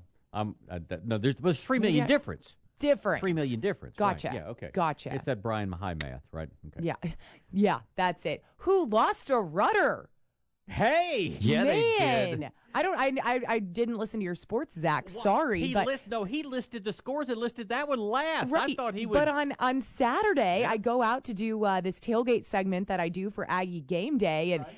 there's 3 million difference. 3 million difference. Gotcha. Right. Yeah, okay. Gotcha. It's that Brian High math, right? Okay. Yeah, that's it. Who lost a rudder? Hey! Yeah, they did. I didn't listen to your sports, Zach. Sorry, he listed the scores and listed that one last. Right, I thought he would. But on Saturday, I go out to do this tailgate segment that I do for Aggie Game Day, and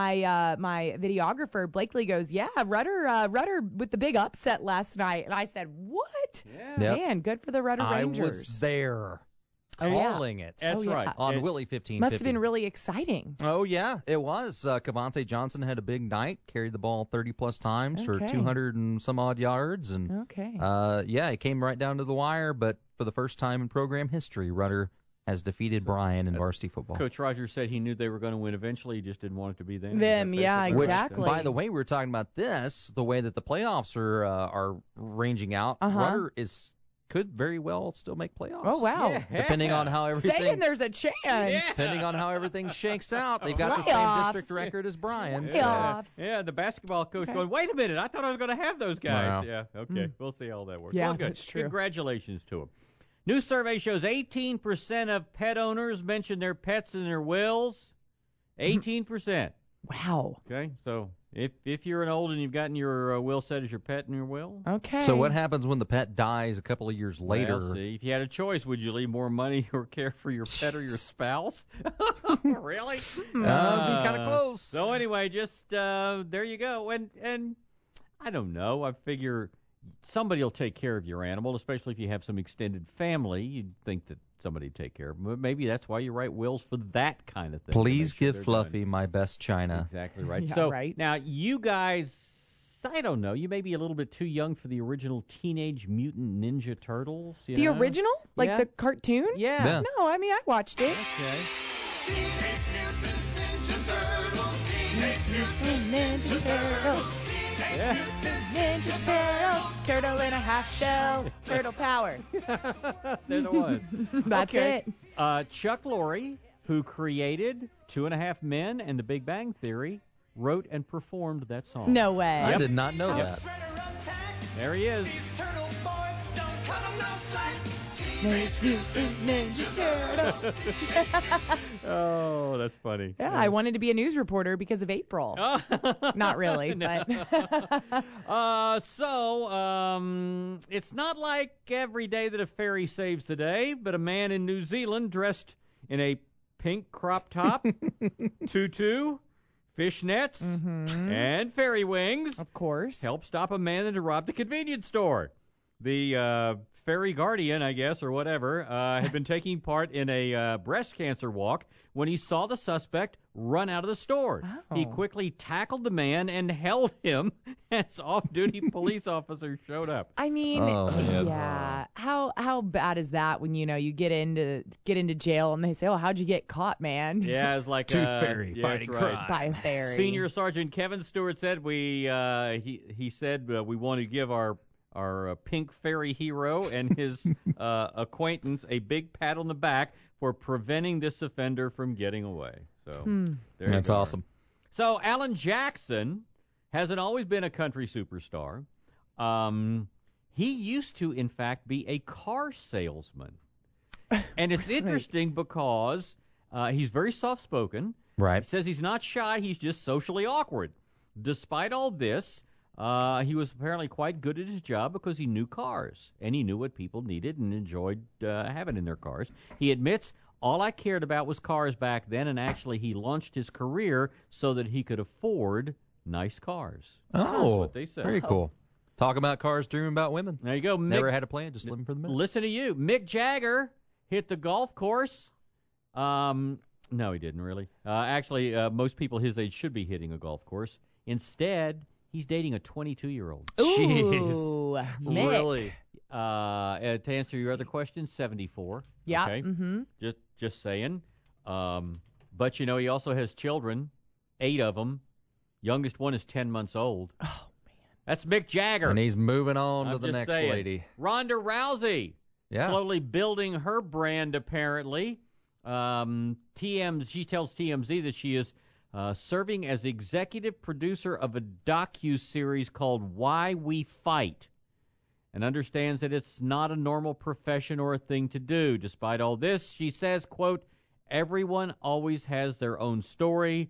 my videographer Blakely goes, "Yeah, Rudder with the big upset last night," and I said, "What? Yeah. Man, good for the Rudder Rangers." I was there. Oh, yeah. Calling it. That's right. On Willie 1550. Must have been really exciting. Oh, yeah, it was. Cavante Johnson had a big night, carried the ball 30-plus times for 200 and some odd yards. And it came right down to the wire, but for the first time in program history, Rudder has defeated Bryan in varsity football. Coach Rogers said he knew they were going to win eventually. He just didn't want it to be them. Exactly. Which, by the way, we were talking about this, the way that the playoffs are ranging out. Rudder could very well still make playoffs. Oh, wow. Yeah. Depending on how everything... Saying there's a chance. Yeah. Depending on how everything shakes out. They've got the same district record as Bryan. Yeah, the basketball coach going, wait a minute, I thought I was going to have those guys. Wow. Yeah, okay. We'll see how that works. Yeah, well, good. that's true. Congratulations to them. New survey shows 18% of pet owners mention their pets in their wills. 18%. Wow. Okay, so if you're an old and you've gotten your will set as your pet in your will. Okay. So what happens when the pet dies a couple of years later? Well, see, if you had a choice, would you leave more money or care for your pet or your spouse? Really? Be kind of close. So anyway, just there you go. And I don't know. I figure somebody will take care of your animal, especially if you have some extended family. You'd think that somebody would take care of them. Maybe that's why you write wills for that kind of thing. Please give Fluffy my best china. Exactly right. Yeah, so right. now you guys, I don't know, you may be a little bit too young for the original Teenage Mutant Ninja Turtles. The original? Like the cartoon? Yeah. No, I mean, I watched it. Okay. Teenage Mutant Ninja Turtles. Teenage Mutant Ninja Turtles. Ninja Turtles, turtle in a half shell, turtle power. They're the one. That's it. Chuck Lorre, who created 2.5 Men and The Big Bang Theory, wrote and performed that song. No way. I did not know that. There he is. Teenage Mutant Ninja Turtles. Oh, that's funny. Yeah, I wanted to be a news reporter because of April. Not really, but. It's not like every day that a fairy saves the day, but a man in New Zealand dressed in a pink crop top, tutu, fishnets, and fairy wings. Of course. Helped stop a man that had robbed a convenience store. The fairy guardian, I guess, or whatever, had been taking part in a breast cancer walk when he saw the suspect run out of the store. Oh. He quickly tackled the man and held him as off-duty police officers showed up. I mean, yeah. How bad is that when you get into jail and they say, "Oh, how'd you get caught, man?" Yeah, it's like Tooth fairy fighting crime. By a fairy. Senior Sergeant Kevin Stewart said he said we want to give our pink fairy hero and his acquaintance a big pat on the back for preventing this offender from getting away. So That's awesome. So Alan Jackson hasn't always been a country superstar. He used to, in fact, be a car salesman. And it's interesting because he's very soft-spoken. Right. He says he's not shy. He's just socially awkward. Despite all this, he was apparently quite good at his job because he knew cars, and he knew what people needed and enjoyed having in their cars. He admits, all I cared about was cars back then, and actually he launched his career so that he could afford nice cars. Oh, that's what they said. Very cool. Talk about cars, dream about women. There you go. Never had a plan, just living for the minute. Listen to you. Mick Jagger hit the golf course. No, he didn't really. Actually, most people his age should be hitting a golf course. Instead, he's dating a 22-year-old. Ooh, Mick. Really? To answer your other question, 74. Yeah. Okay? Just saying. But, he also has children, 8 of them. Youngest one is 10 months old. Oh, man. That's Mick Jagger. And he's moving on I'm to the just next saying. lady. Ronda Rousey. Yeah. Slowly building her brand, apparently. She tells TMZ that she is serving as executive producer of a docu-series called Why We Fight, and understands that it's not a normal profession or a thing to do. Despite all this, she says, quote, everyone always has their own story.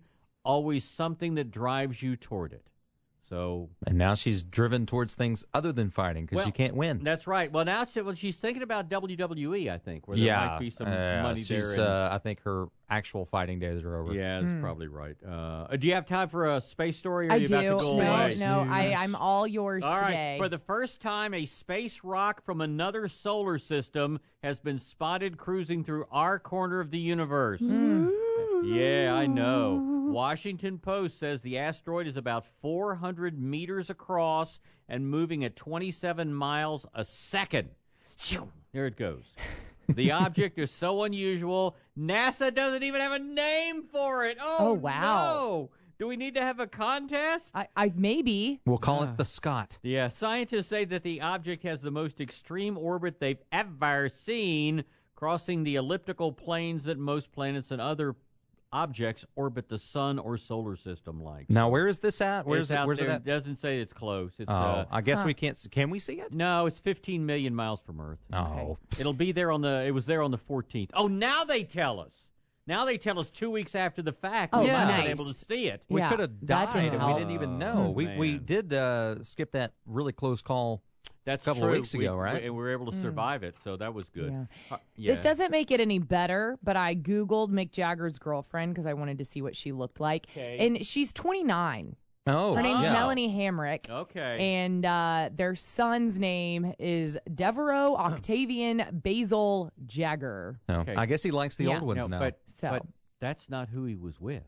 always something that drives you toward it. So, and now she's driven towards things other than fighting because you can't win. That's right. Well, now she's thinking about WWE, I think, where there might be some money there. I think her actual fighting days are over. Yeah, that's probably right. Do you have time for a space story? Or I are you do. About to go away? No, I'm all yours all today. Right. For the first time, a space rock from another solar system has been spotted cruising through our corner of the universe. Yeah, I know. Washington Post says the asteroid is about 400 meters across and moving at 27 miles a second. There it goes. The object is so unusual, NASA doesn't even have a name for it. Oh wow. No. Do we need to have a contest? I maybe. We'll call it the Scott. Yeah, scientists say that the object has the most extreme orbit they've ever seen, crossing the elliptical planes that most planets and other objects orbit the sun or solar system like. Now, where is this at? Where's it at? It doesn't say it's close. It's, I guess we can't. Can we see it? No, it's 15 million miles from Earth. Oh. Okay. It'll be there it was there on the 14th. Oh, now they tell us. Now they tell us 2 weeks after the fact. Oh, we nice. haven't been able to see it. We could have died and we didn't even know. We did skip that really close call. That's a couple true. of weeks ago, right? We were able to survive it, so that was good. Yeah. This doesn't make it any better, but I Googled Mick Jagger's girlfriend because I wanted to see what she looked like. Okay. And she's 29. Oh, her name's Melanie Hamrick. Okay. And their son's name is Devereaux Octavian Basil Jagger. No, okay. I guess he likes the old ones now. But that's not who he was with.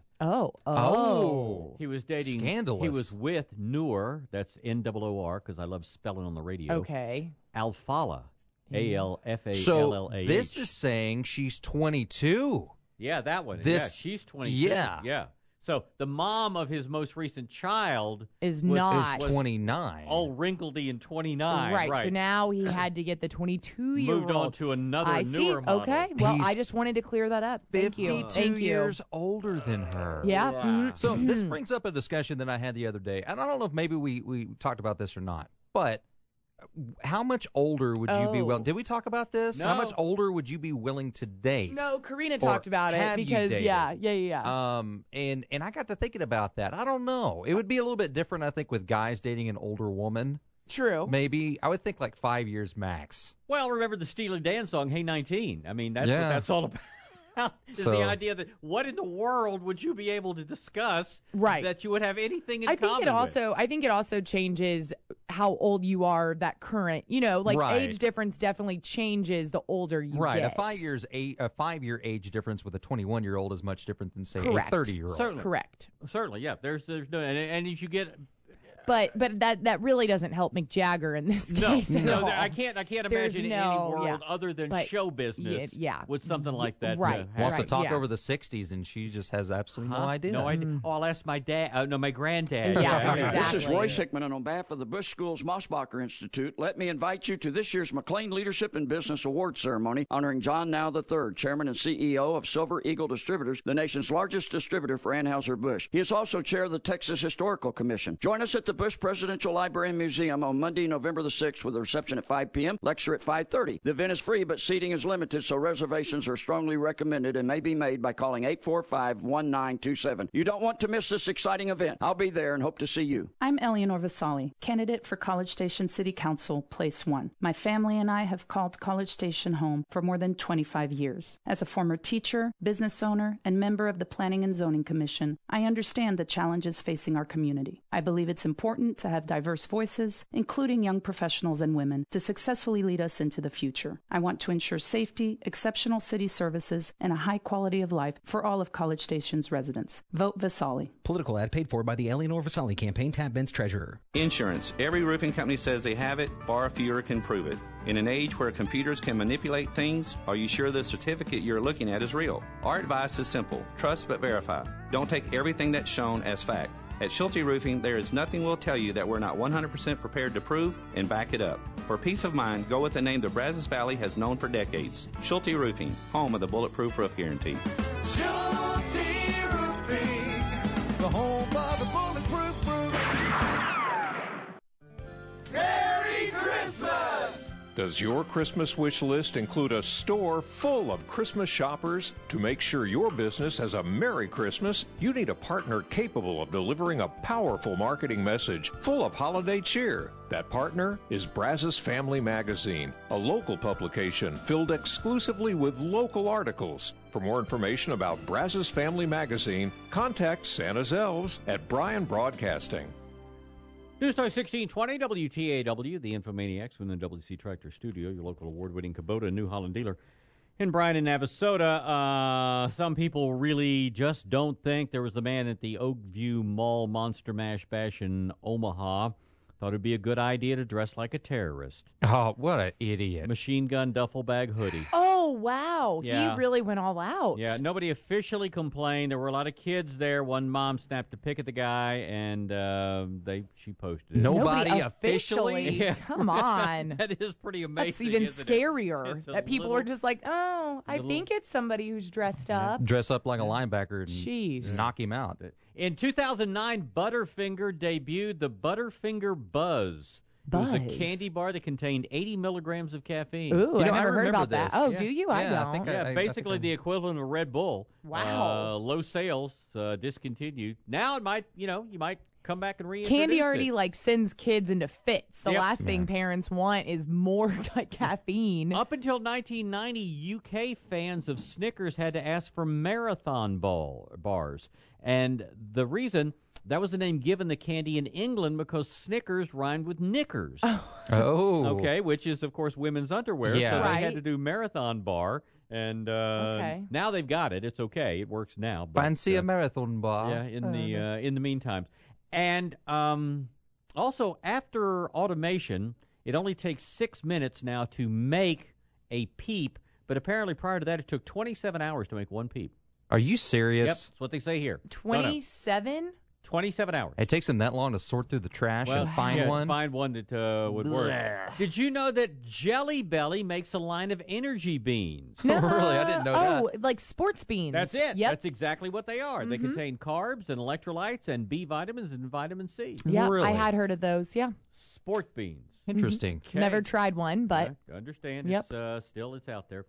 Oh. He was dating. Scandalous. He was with Noor. That's N-O-O-R because I love spelling on the radio. Okay. Alfala. A-L-F-A-L-L-A-H. So this is saying she's 22. Yeah, that one. She's 22. Yeah. So the mom of his most recent child is 29. All wrinkledy and 29. Right. So now he had to get the 22-year-old. Moved on to another newer model. Okay. Well, I just wanted to clear that up. Thank you. 52 years older than her. Yeah. Wow. So this brings up a discussion that I had the other day. And I don't know if maybe we talked about this or not, but how much older would you be willing? Did we talk about this? No. How much older would you be willing to date? No, Karina talked about it because yeah. And I got to thinking about that. I don't know. It would be a little bit different, I think, with guys dating an older woman. True. Maybe I would think like 5 years max. Well, remember the Steely Dan song "Hey 19"? I mean, that's what that's all about. Is the idea that what in the world would you be able to discuss that you would have anything in common with? I think it also changes how old you are, that current, age difference definitely changes the older you get. A 5-year age difference with a 21-year-old is much different than, say, a 30-year-old. Certainly. Correct. Certainly, yeah. There's no, and as you get... But that really doesn't help Mick Jagger in this case. No, I can't imagine any world other than show business with something like that. Wants to talk over the 60s, and she just has absolutely no idea. No idea. Oh, I'll ask my dad. No, my granddad. Exactly. This is Royce Hickman, and on behalf of the Bush Schools Mossbacher Institute, let me invite you to this year's McLean Leadership in Business Award Ceremony honoring John Now III, Chairman and CEO of Silver Eagle Distributors, the nation's largest distributor for Anheuser-Busch. He is also chair of the Texas Historical Commission. Join us at the Bush Presidential Library and Museum on Monday, November the 6th with a reception at 5 p.m., lecture at 5:30. The event is free, but seating is limited, so reservations are strongly recommended and may be made by calling 845-1927. You don't want to miss this exciting event. I'll be there and hope to see you. I'm Eleanor Vasali, candidate for College Station City Council, Place 1. My family and I have called College Station home for more than 25 years. As a former teacher, business owner, and member of the Planning and Zoning Commission, I understand the challenges facing our community. I believe it's important to have diverse voices, including young professionals and women, to successfully lead us into the future. I want to ensure safety, exceptional city services, and a high quality of life for all of College Station's residents. Vote Vasali. Political ad paid for by the Eleanor Vasali campaign, Tab Benz treasurer. Insurance. Every roofing company says they have it. Far fewer can prove it. In an age where computers can manipulate things, are you sure the certificate you're looking at is real? Our advice is simple. Trust but verify. Don't take everything that's shown as fact. At Schulte Roofing, there is nothing we'll tell you that we're not 100% prepared to prove and back it up. For peace of mind, go with the name the Brazos Valley has known for decades. Schulte Roofing, home of the Bulletproof Roof Guarantee. Schulte Roofing, the home of the Bulletproof Roof. Merry Christmas! Does your Christmas wish list include a store full of Christmas shoppers? To make sure your business has a Merry Christmas, you need a partner capable of delivering a powerful marketing message full of holiday cheer. That partner is Brazos Family Magazine, a local publication filled exclusively with local articles. For more information about Brazos Family Magazine, contact Santa's Elves at Bryan Broadcasting. Newstar 1620 WTAW, the Infomaniacs from the WC Tractor Studio, your local award-winning Kubota New Holland dealer in Bryan and Navasota. Some people really just don't think there was the man at the Oakview Mall Monster Mash Bash in Omaha. Thought it'd be a good idea to dress like a terrorist. Oh, what an idiot. Machine gun duffel bag hoodie. Oh, wow. Yeah. He really went all out. Yeah, nobody officially complained. There were a lot of kids there. One mom snapped a pic at the guy, and she posted it. Nobody officially? Yeah. Come on. That is pretty amazing. That's even isn't scarier. It? That people are just like, oh, I think it's somebody who's dressed up. Dress up like a linebacker and knock him out. In 2009, Butterfinger debuted the Butterfinger Buzz. It was a candy bar that contained 80 milligrams of caffeine. Ooh, I never heard about that. Oh, do you? I don't. Basically the equivalent of Red Bull. Wow. Low sales, discontinued. Now it might, you might come back and reintroduce Candy already it. Sends kids into fits. The last thing parents want is more caffeine. Up until 1990, UK fans of Snickers had to ask for marathon bars. And the reason, that was the name given the candy in England because Snickers rhymed with knickers. Oh. Okay, which is, of course, women's underwear. Yeah. So they had to do marathon bar. And now they've got it. It's okay. It works now. But, Fancy a marathon bar. Yeah, in the meantime. And also, after automation, it only takes 6 minutes now to make a peep. But apparently prior to that, it took 27 hours to make one peep. Are you serious? Yep, that's what they say here. 27? 27 hours. It takes them that long to sort through the trash and find one? Find one that would work. Did you know that Jelly Belly makes a line of energy beans? No. Really? I didn't know that. Oh, like sports beans. That's it. Yep. That's exactly what they are. Mm-hmm. They contain carbs and electrolytes and B vitamins and vitamin C. Yeah, really? I had heard of those, yeah. Sport beans. Interesting. Okay. Never tried one, but... I understand. Yep. It's out there.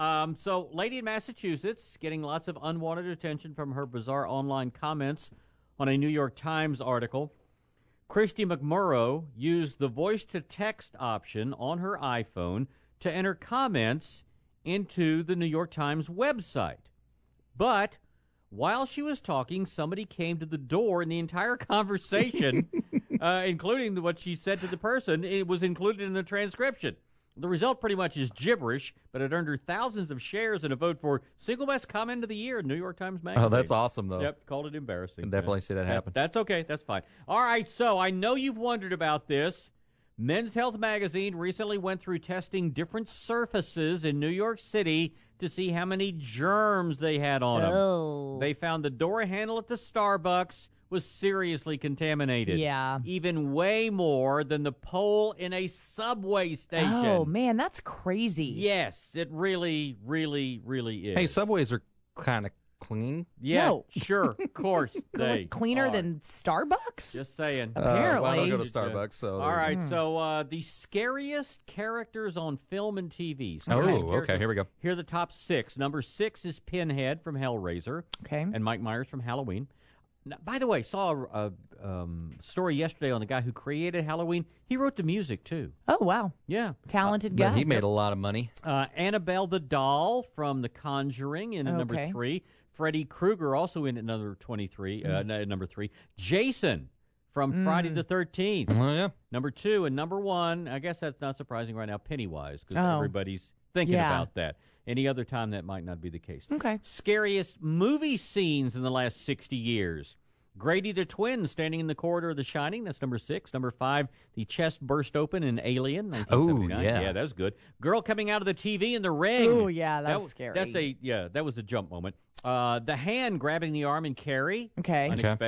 So, lady in Massachusetts getting lots of unwanted attention from her bizarre online comments on a New York Times article. Christy McMurrow used the voice-to-text option on her iPhone to enter comments into the New York Times website. But while she was talking, somebody came to the door, and the entire conversation, including what she said to the person, it was included in the transcription. The result pretty much is gibberish, but it earned her thousands of shares and a vote for single best comment of the year in New York Times Magazine. Oh, that's awesome, though. Yep, called it embarrassing. Can definitely see that happen. That's okay. That's fine. All right, so I know you've wondered about this. Men's Health Magazine recently went through testing different surfaces in New York City to see how many germs they had on them. They found the door handle at the Starbucks was seriously contaminated. Yeah. Even way more than the pole in a subway station. Oh, man, that's crazy. Yes, it really, really, really is. Hey, subways are kind of clean. Yeah, No. Sure, of course. They Cleaner are. than Starbucks? Just saying. Apparently. Well, I don't go to Starbucks, so... All right, so the scariest characters on film and TV. Okay, here we go. Here are the top 6. Number 6 is Pinhead from Hellraiser. Okay. And Mike Myers from Halloween. Now, by the way, saw a story yesterday on the guy who created Halloween. He wrote the music, too. Oh, wow. Yeah. Talented guy. But he made a lot of money. Annabelle the Doll from The Conjuring in number 3. Freddy Krueger also in at number 23. Number 3. Jason from Friday the 13th. Oh, yeah. Number 2 and number 1. I guess that's not surprising right now. Pennywise, because everybody's thinking about that. Any other time that might not be the case. Okay. Scariest movie scenes in the last 60 years. Grady the Twin standing in the corridor of The Shining. That's number 6. Number 5, the chest burst open in Alien, 1979. Oh, yeah. Yeah, that was good. Girl coming out of the TV in The Ring. Oh, yeah, that was scary. That was a jump moment. The hand grabbing the arm in Carrie. Okay. Unexpected.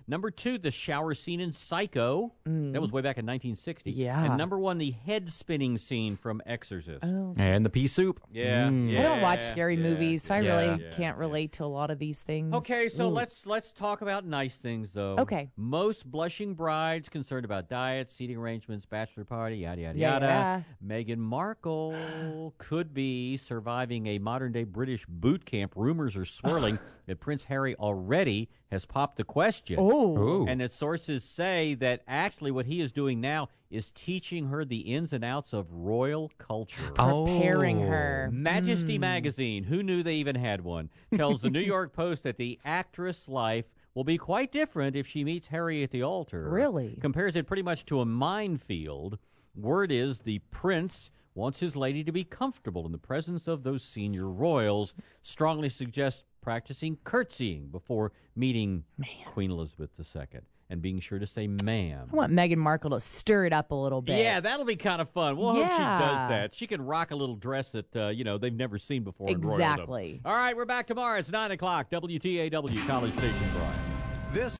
Number 2, the shower scene in Psycho. That was way back in 1960. Yeah. And number 1, the head-spinning scene from Exorcist. Oh. And the pea soup. Yeah. I don't watch scary movies, so I really can't relate to a lot of these things. Okay, so let's talk about nice things, though. Okay. Most blushing brides concerned about diet, seating arrangements, bachelor party, yada, yada, yada. Yeah. Meghan Markle could be surviving a modern-day British boot camp. Rumors are swirling that Prince Harry already has popped the question. Oh. And that sources say that actually what he is doing now is teaching her the ins and outs of royal culture. Preparing her. Majesty Magazine, who knew they even had one, tells the New York Post that the actress' life will be quite different if she meets Harry at the altar. Really? Compares it pretty much to a minefield. Word is the prince wants his lady to be comfortable in the presence of those senior royals, strongly suggests practicing curtsying before meeting Queen Elizabeth II and being sure to say ma'am. I want Meghan Markle to stir it up a little bit. Yeah, that'll be kind of fun. We'll hope she does that. She can rock a little dress that, they've never seen before in royaldom. Exactly. All right, we're back tomorrow. It's 9 o'clock. WTAW, College Station, Bryan. This